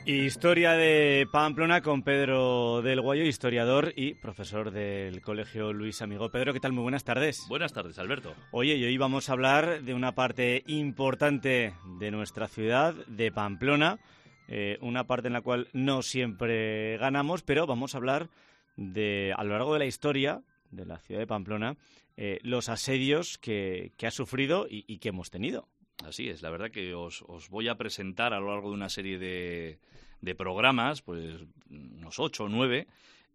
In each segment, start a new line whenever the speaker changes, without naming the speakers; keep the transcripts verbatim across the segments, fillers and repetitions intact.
Historia de Pamplona con Pedro del Guayo, historiador y profesor del Colegio Luis Amigó. Pedro, ¿qué tal? Muy buenas tardes.
Buenas tardes, Alberto.
Oye, y hoy vamos a hablar de una parte importante de nuestra ciudad, de Pamplona, eh, una parte en la cual no siempre ganamos, pero vamos a hablar de, a lo largo de la historia de la ciudad de Pamplona, eh, los asedios que, que ha sufrido y, y que hemos tenido.
Así es, la verdad que os, os voy a presentar a lo largo de una serie de, de programas, pues unos ocho o nueve,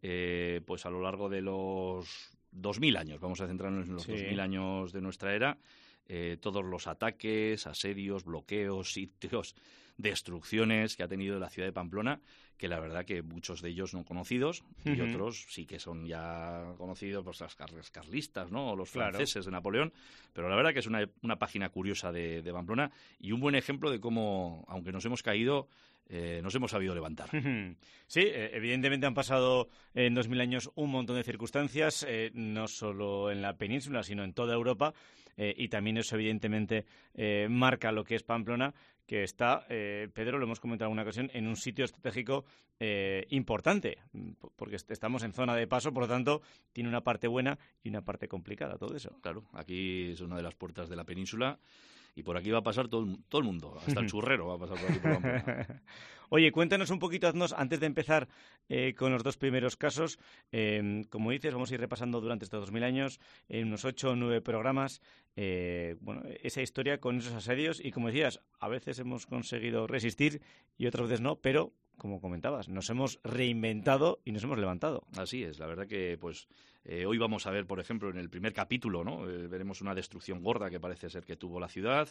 eh, pues a lo largo de los dos mil años, vamos a centrarnos en los
Sí.
dos mil años de nuestra era, eh, todos los ataques, asedios, bloqueos, sitios, destrucciones que ha tenido la ciudad de Pamplona, que la verdad que muchos de ellos no conocidos y
Uh-huh.
otros sí que son ya conocidos, pues las car- las carlistas, ¿no? O los
Claro.
franceses de Napoleón, pero la verdad que es una, una página curiosa de, de Pamplona y un buen ejemplo de cómo, aunque nos hemos caído, eh, nos hemos sabido levantar.
Sí, eh, evidentemente han pasado en dos mil años un montón de circunstancias, eh, no solo en la península, sino en toda Europa, eh, y también eso evidentemente eh, marca lo que es Pamplona, que está, eh, Pedro, lo hemos comentado en una ocasión, en un sitio estratégico eh, importante, porque est- estamos en zona de paso, por lo tanto, tiene una parte buena y una parte complicada, todo eso.
Claro, aquí es una de las puertas de la península y por aquí va a pasar todo, el- todo el mundo, hasta el churrero va a pasar por aquí por Pamplona.
Oye, cuéntanos un poquito, haznos, antes de empezar eh, con los dos primeros casos, eh, como dices, vamos a ir repasando durante estos dos mil años, en unos ocho o nueve programas, eh, bueno, esa historia con esos asedios y, como decías, a veces hemos conseguido resistir y otras veces no, pero, como comentabas, nos hemos reinventado y nos hemos levantado.
Así es, la verdad que pues eh, hoy vamos a ver, por ejemplo, en el primer capítulo, ¿no? Eh, veremos una destrucción gorda que parece ser que tuvo la ciudad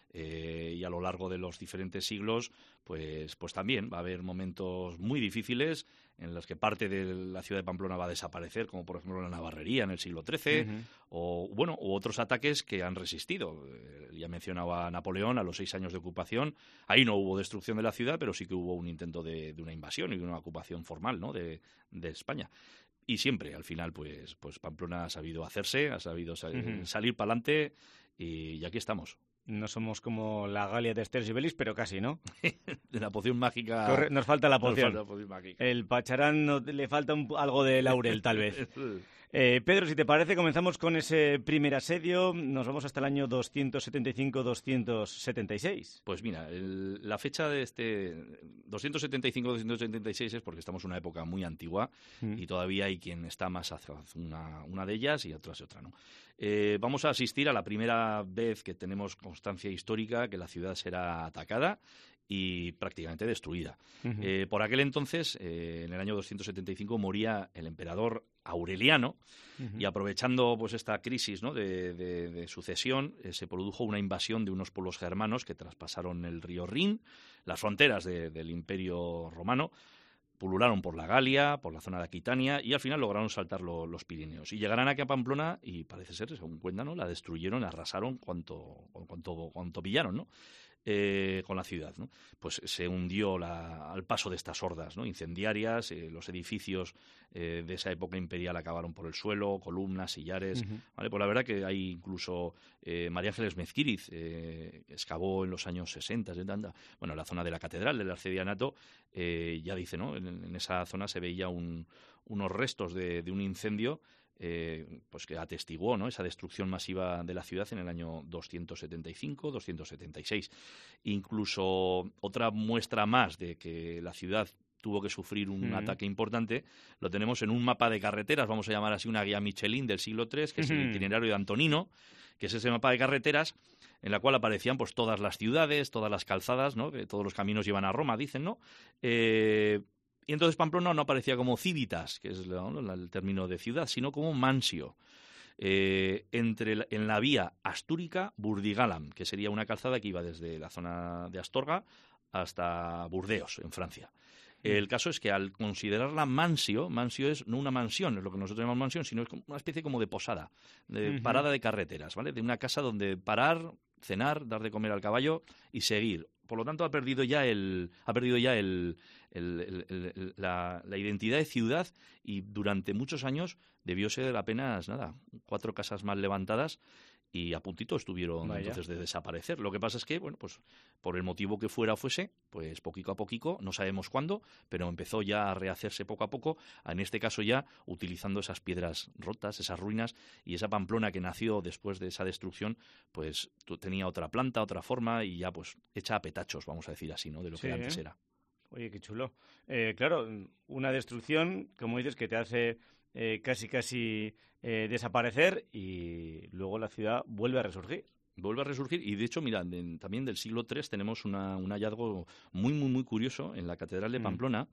eh, y a lo largo de los diferentes siglos, pues, pues también va a haber momentos muy difíciles en los que parte de la ciudad de Pamplona va a desaparecer, como por ejemplo la navarrería en el siglo trece,
Uh-huh.
o bueno, u otros ataques que han resistido. Eh, ya mencionaba a Napoleón a los seis años de ocupación. Ahí no hubo destrucción de la ciudad, pero sí que hubo un intento de, de una invasión y una ocupación formal, ¿no? de, de España. Y siempre, al final, pues, pues Pamplona ha sabido hacerse, ha sabido sa-
Uh-huh.
salir para adelante y, y aquí estamos.
No somos como la Galia de Esther Sibelius, pero casi, ¿no?
De la poción mágica.
Corre- nos falta la
nos
poción.
falta la poción mágica.
El Pacharán no- le falta un- algo de laurel, tal vez. Eh, Pedro, si te parece, comenzamos con ese primer asedio. Nos vamos hasta el año doscientos setenta y cinco a doscientos setenta y seis.
Pues mira, el- la fecha de este doscientos setenta y cinco a doscientos setenta y seis es porque estamos en una época muy antigua
Mm.
y todavía hay quien está más hacia una, una de ellas y otras otra, ¿no? Eh, vamos a asistir a la primera vez que tenemos constancia histórica que la ciudad será atacada y prácticamente destruida.
Ujú.
Eh, por aquel entonces, eh, en el año doscientos setenta y cinco, moría el emperador Aureliano.
Ujú.
Y aprovechando pues esta crisis, ¿no? de, de- de sucesión, eh, se produjo una invasión de unos pueblos germanos que traspasaron el río Rin, las fronteras de- del Imperio Romano, pulularon por la Galia, por la zona de Aquitania y al final lograron saltar lo- los Pirineos. Y llegarán aquí a Pamplona y parece ser, según cuentan, ¿no? La destruyeron, arrasaron cuanto, cuanto, cuanto pillaron, ¿no? Eh, con la ciudad, ¿no? Pues se hundió la- al paso de estas hordas, ¿no? Incendiarias, eh, los edificios eh, de esa época imperial acabaron por el suelo, columnas, sillares,
Ujú.
¿vale? Pues la verdad que hay incluso eh, María Ángeles Mezquiriz eh, excavó en los años sesenta, setenta, bueno, en la zona de la catedral del Arcedianato, eh, ya dice, ¿no? En, en esa zona se veía un- unos restos de, de un incendio eh, pues que atestiguó, ¿no? Esa destrucción masiva de la ciudad en el año doscientos setenta y cinco, doscientos setenta y seis. Incluso otra muestra más de que la ciudad tuvo que sufrir un
Mm.
ataque importante, lo tenemos en un mapa de carreteras, vamos a llamar así una guía Michelin del siglo tres, que es el
Ujú.
itinerario de Antonino, que es ese mapa de carreteras en la cual aparecían pues todas las ciudades, todas las calzadas, ¿no? Que todos los caminos llevan a Roma, dicen, ¿no? Eh, y entonces Pamplona no aparecía como civitas, que es la- ¿no? el término de ciudad, sino como mansio. Eh, entre la- en la vía Astúrica-Burdigalam, que sería una calzada que iba desde la zona de Astorga hasta Burdeos, en Francia. El caso es que al considerarla mansio, mansio es no una mansión, es lo que nosotros llamamos mansión, sino es como una especie como de posada, de
Ujú.
parada de carreteras, ¿vale? De una casa donde parar, cenar, dar de comer al caballo y seguir. Por lo tanto, ha perdido ya el, ha perdido ya el, el- el- el- el- la, la identidad de ciudad y durante muchos años debió ser apenas nada, cuatro casas mal levantadas y a puntito estuvieron
Vaya.
entonces de desaparecer. Lo que pasa es que, bueno, pues por el motivo que fuera o fuese, pues poquito a poquito, no sabemos cuándo, pero empezó ya a rehacerse poco a poco, en este caso ya utilizando esas piedras rotas, esas ruinas, y esa Pamplona que nació después de esa destrucción, pues tenía otra planta, otra forma, y ya pues hecha a petachos, vamos a decir así, ¿no? De lo
Sí,
que antes
¿eh?
era.
Oye, qué chulo. Eh, claro, una destrucción, como dices, que te hace eh, casi, casi eh, desaparecer y luego la ciudad vuelve a resurgir.
Vuelve a resurgir y, de hecho, mira, de, también del siglo tres tenemos una, un hallazgo muy, muy, muy curioso en la Catedral de
Mm.
Pamplona,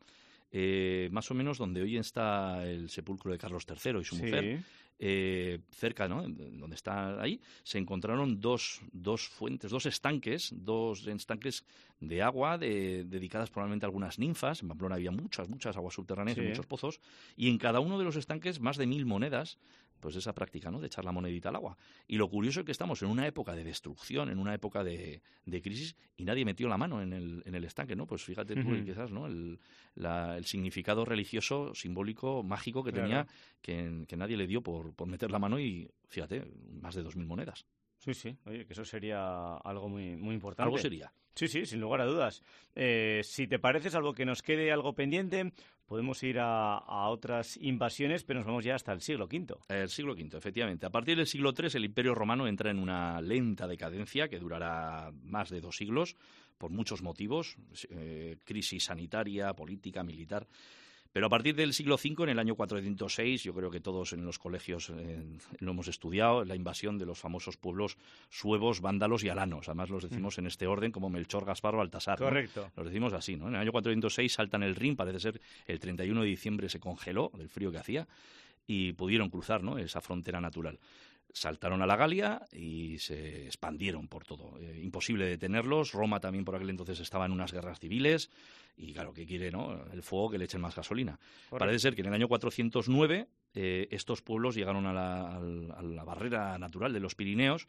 eh, más o menos donde hoy está el sepulcro de Carlos tercero y su
Sí.
mujer. Eh, cerca, ¿no? Donde está ahí, se encontraron dos, dos fuentes, dos estanques, dos estanques de agua de, dedicadas probablemente a algunas ninfas. En Pamplona había muchas, muchas aguas subterráneas y
Sí.
muchos pozos, y en cada uno de los estanques más de mil monedas, pues esa práctica, ¿no? De echar la monedita al agua. Y lo curioso es que estamos en una época de destrucción, en una época de, de crisis, y nadie metió la mano en el, en el estanque, ¿no? Pues fíjate tú,
Ujú.
quizás, ¿no? El, la, el significado religioso, simbólico, mágico que
Claro.
tenía, que, que nadie le dio por, por meter la mano, y fíjate, más de dos mil monedas.
Sí, sí. Oye, que eso sería algo muy, muy importante.
Algo sería.
Sí, sí, sin lugar a dudas. Eh, si te parece, salvo que nos quede algo pendiente, podemos ir a, a otras invasiones, pero nos vamos ya hasta el siglo quinto.
El siglo quinto, efectivamente. A partir del siglo tres, el Imperio Romano entra en una lenta decadencia que durará más de dos siglos, por muchos motivos, eh, crisis sanitaria, política, militar. Pero a partir del siglo cinco, en el año cuatrocientos seis, yo creo que todos en los colegios eh, lo hemos estudiado, la invasión de los famosos pueblos suevos, vándalos y alanos. Además los decimos en este orden, como Melchor, Gaspar o Baltasar, ¿no?
Correcto.
Los decimos así, ¿no? En el año cuatrocientos seis saltan el Rin, parece ser el treinta y uno de diciembre se congeló del frío que hacía, y pudieron cruzar, ¿no? Esa frontera natural. Saltaron a la Galia y se expandieron por todo. Eh, imposible detenerlos. Roma también por aquel entonces estaba en unas guerras civiles. Y claro, ¿qué quiere, no? El fuego, que le echen más gasolina.
Correcto.
Parece ser que en el año cuatrocientos nueve eh, estos pueblos llegaron a la, a la barrera natural de los Pirineos,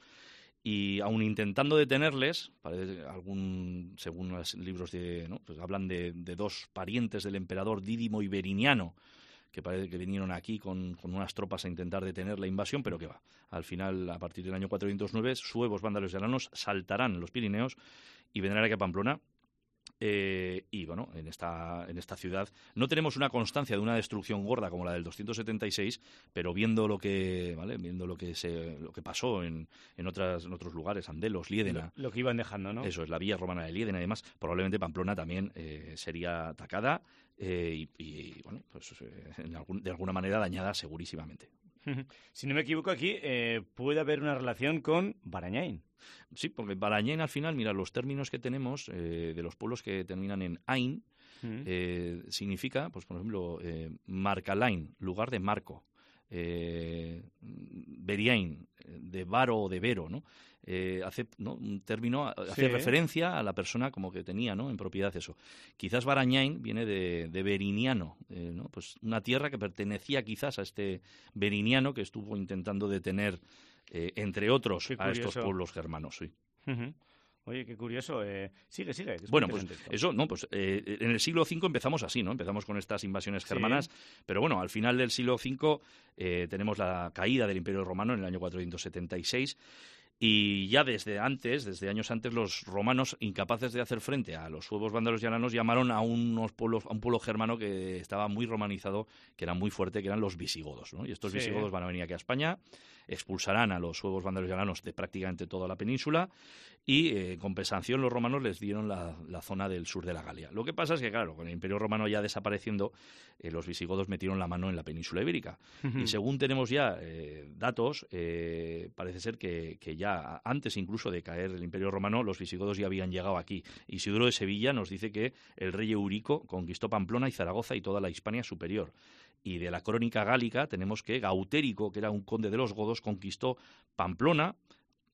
y aun intentando detenerles, parece, algún, según los libros de, ¿no? Pues hablan de, de dos parientes del emperador, Dídimo y Veriniano, que parece que vinieron aquí con, con unas tropas a intentar detener la invasión, pero que va. Al final, a partir del año cuatrocientos nueve, suevos, vándalos y alanos saltarán los Pirineos y vendrán aquí a Pamplona. Eh, y bueno, en esta, en esta ciudad no tenemos una constancia de una destrucción gorda como la del doscientos setenta y seis, pero viendo lo que, ¿vale? Viendo lo que se, lo que pasó en, en, otras, en otros lugares, Andelos, Liédena.
Lo, lo que iban dejando, ¿no?
Eso es, la villa romana de Liédena y demás. Probablemente Pamplona también eh, sería atacada eh, y, y, bueno, pues eh, en algún, de alguna manera dañada segurísimamente.
Si no me equivoco, aquí eh, puede haber una relación con Barañáin.
Sí, porque Barañáin, al final, mira, los términos que tenemos eh, de los pueblos que terminan en Ain, mm. eh, significa, pues por ejemplo, eh, Marcalain, lugar de Marco, eh, Beriain, de Varo o de Vero, ¿no? Eh, hace, ¿no? un término, hace sí. referencia a la persona como que tenía, ¿no? En propiedad eso. Quizás Barañáin viene de, de Veriniano, eh, ¿no? Pues una tierra que pertenecía quizás a este Veriniano que estuvo intentando detener, eh, entre otros, a estos pueblos germanos. Sí.
Uh-huh. Oye, qué curioso. Eh, sigue, sigue.
Bueno, pues esto. eso, no, pues eh, en el siglo cinco empezamos así, ¿no? Empezamos con estas invasiones germanas, sí. Pero bueno, al final del siglo cinco eh, tenemos la caída del Imperio Romano en el año cuatrocientos setenta y seis. Y ya desde antes, desde años antes, los romanos, incapaces de hacer frente a los suevos, vándalos y alanos, llamaron a unos pueblos, a un pueblo germano que estaba muy romanizado, que era muy fuerte, que eran los visigodos, ¿no? Y estos sí. visigodos van a venir aquí a España, expulsarán a los suevos, vándalos y alanos de prácticamente toda la península, y eh, en compensación los romanos les dieron la, la zona del sur de la Galia. Lo que pasa es que, claro, con el Imperio Romano ya desapareciendo, eh, los visigodos metieron la mano en la península ibérica. Uh-huh. Y según tenemos ya eh, datos, eh, parece ser que, que ya antes incluso de caer el Imperio Romano, los visigodos ya habían llegado aquí. Isidoro de Sevilla nos dice que el rey Eurico conquistó Pamplona y Zaragoza y toda la Hispania superior. Y de la crónica gálica tenemos que Gautérico, que era un conde de los godos, conquistó Pamplona,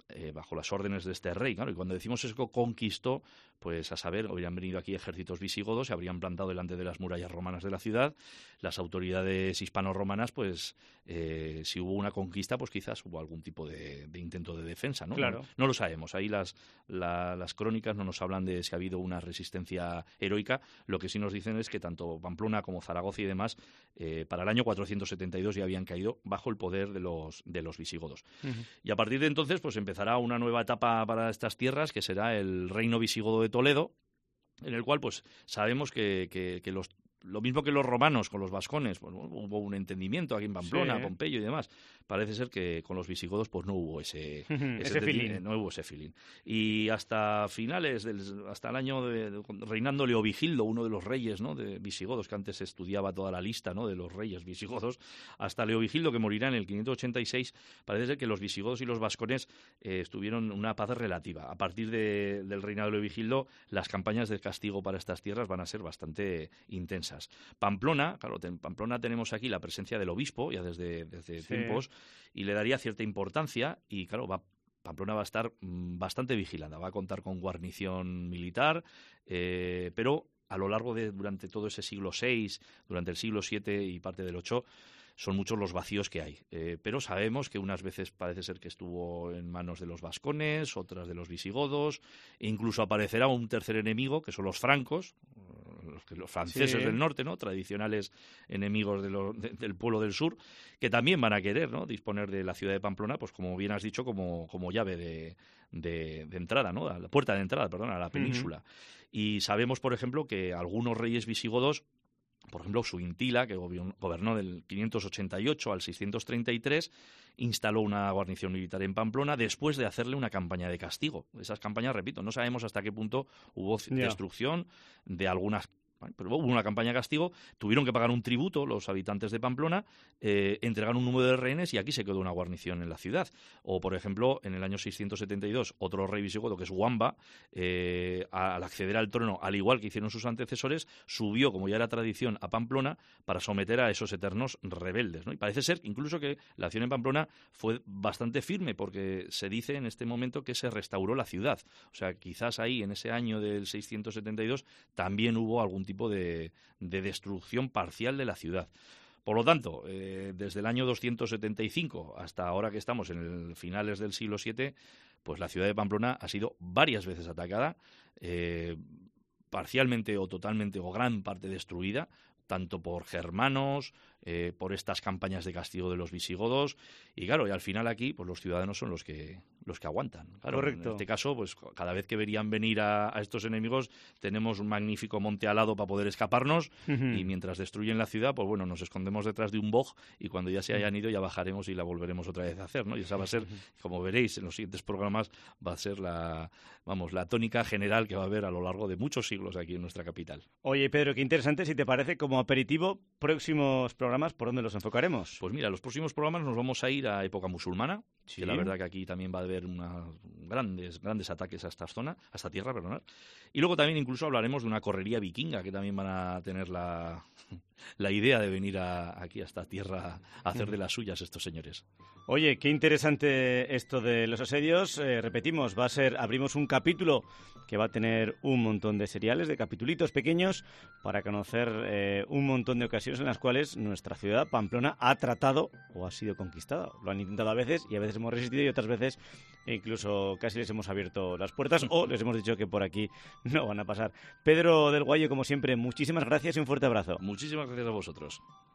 eh, bajo las órdenes de este rey. Claro, y cuando decimos eso, conquistó, pues a saber, habrían venido aquí ejércitos visigodos, se habrían plantado delante de las murallas romanas de la ciudad. Las autoridades hispano-romanas, pues eh, si hubo una conquista, pues quizás hubo algún tipo de, de intento de defensa, ¿no?
Claro.
No, no lo sabemos. Ahí las, la, las crónicas no nos hablan de si ha habido una resistencia heroica. Lo que sí nos dicen es que tanto Pamplona como Zaragoza y demás, eh, para el año cuatrocientos setenta y dos ya habían caído bajo el poder de los, de los visigodos. Uh-huh. Y a partir de entonces, pues empezará una nueva etapa para estas tierras, que será el reino visigodo de Toledo, en el cual pues sabemos que, que, que los lo mismo que los romanos con los vascones, pues, hubo un entendimiento aquí en Pamplona, sí. Pompeyo y demás. Parece ser que con los visigodos pues no hubo ese, ese,
ese feeling.
No hubo ese feeling. Y hasta finales, del, hasta el año de, de, reinando Leovigildo, uno de los reyes, ¿no?, de visigodos, que antes se estudiaba toda la lista, ¿no?, de los reyes visigodos, hasta Leovigildo, que morirá en el quinientos ochenta y seis, parece ser que los visigodos y los vascones eh, estuvieron una paz relativa. A partir de, del reinado de Leovigildo, las campañas de castigo para estas tierras van a ser bastante intensas. Pamplona, claro, en Pamplona tenemos aquí la presencia del obispo, ya desde, desde sí. tiempos, y le daría cierta importancia, y claro, va, Pamplona va a estar mmm, bastante vigilada, va a contar con guarnición militar, eh, pero a lo largo de, durante todo ese siglo seis, durante el siglo siete y parte del ocho, son muchos los vacíos que hay. Eh, pero sabemos que unas veces parece ser que estuvo en manos de los vascones, otras de los visigodos, e incluso aparecerá un tercer enemigo, que son los francos, los, los franceses sí. del norte, ¿no?, tradicionales enemigos de lo, de, del pueblo del sur, que también van a querer, ¿no?, disponer de la ciudad de Pamplona, pues como bien has dicho, como, como llave de, de, de entrada, ¿no?, a la puerta de entrada, perdón, a la península. Uh-huh. Y sabemos, por ejemplo, que algunos reyes visigodos, por ejemplo, Suintila, que gobernó del quinientos ochenta y ocho al seiscientos treinta y tres, instaló una guarnición militar en Pamplona después de hacerle una campaña de castigo. Esas campañas, repito, no sabemos hasta qué punto hubo yeah. destrucción de algunas. Pero hubo una campaña de castigo, tuvieron que pagar un tributo los habitantes de Pamplona, eh, entregaron un número de rehenes y aquí se quedó una guarnición en la ciudad. O, por ejemplo, en el año seiscientos setenta y dos, otro rey visigodo, que es Wamba, eh, al acceder al trono, al igual que hicieron sus antecesores, subió, como ya era tradición, a Pamplona para someter a esos eternos rebeldes, ¿no? Y parece ser incluso que la acción en Pamplona fue bastante firme, porque se dice en este momento que se restauró la ciudad. O sea, quizás ahí, en ese año del seiscientos setenta y dos, también hubo algún tipo De, de destrucción parcial de la ciudad. Por lo tanto, eh, desde el año doscientos setenta y cinco hasta ahora que estamos en el finales del siglo siete, pues la ciudad de Pamplona ha sido varias veces atacada, eh, parcialmente o totalmente o gran parte destruida, tanto por germanos, eh, por estas campañas de castigo de los visigodos, y claro, y al final aquí pues los ciudadanos son los que los que aguantan. Claro,
correcto.
En este caso, pues cada vez que verían venir a, a estos enemigos, tenemos un magnífico monte alado para poder escaparnos, uh-huh. y mientras destruyen la ciudad, pues bueno, nos escondemos detrás de un boj, y cuando ya se hayan ido ya bajaremos y la volveremos otra vez a hacer, ¿no? Y esa va a ser, como veréis en los siguientes programas, va a ser la, vamos, la tónica general que va a haber a lo largo de muchos siglos aquí en nuestra capital.
Oye, Pedro, qué interesante. Si te parece, como aperitivo, próximos programas, ¿por dónde los enfocaremos?
Pues mira, los próximos programas nos vamos a ir a época musulmana, sí. que la verdad que aquí también va a haber unos grandes, grandes ataques a esta zona, a esta tierra, perdonad. Y luego también incluso hablaremos de una correría vikinga, que también van a tener la, la idea de venir a, aquí a esta tierra a hacer de las suyas estos señores.
Oye, qué interesante esto de los asedios. Eh, repetimos, va a ser, abrimos un capítulo que va a tener un montón de seriales, de capitulitos pequeños, para conocer eh, un montón de ocasiones en las cuales nuestra ciudad, Pamplona, ha tratado o ha sido conquistada. Lo han intentado a veces y a veces hemos resistido y otras veces incluso casi les hemos abierto las puertas o les hemos dicho que por aquí no van a pasar. Pedro del Guayo, como siempre, muchísimas gracias y un fuerte abrazo.
Muchísimas gracias a vosotros.